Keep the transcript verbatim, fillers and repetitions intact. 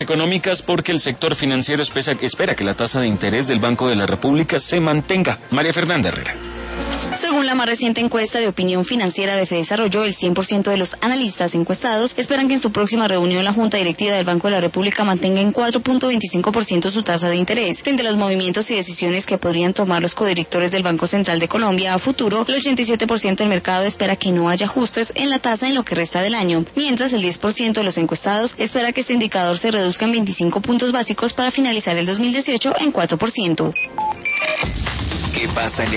Económicas porque el sector financiero espera que la tasa de interés del Banco de la República se mantenga. María Fernanda Herrera. Según la más reciente encuesta de opinión financiera de Fedesarrollo, el cien por ciento de los analistas encuestados esperan que en su próxima reunión la Junta Directiva del Banco de la República mantenga en cuatro punto veinticinco por ciento su tasa de interés. Frente a los movimientos y decisiones que podrían tomar los codirectores del Banco Central de Colombia a futuro, el ochenta y siete por ciento del mercado espera que no haya ajustes en la tasa en lo que resta del año, mientras el diez por ciento de los encuestados espera que este indicador se reduzca en veinticinco puntos básicos para finalizar el dos mil dieciocho en cuatro por ciento. ¿Qué pasa en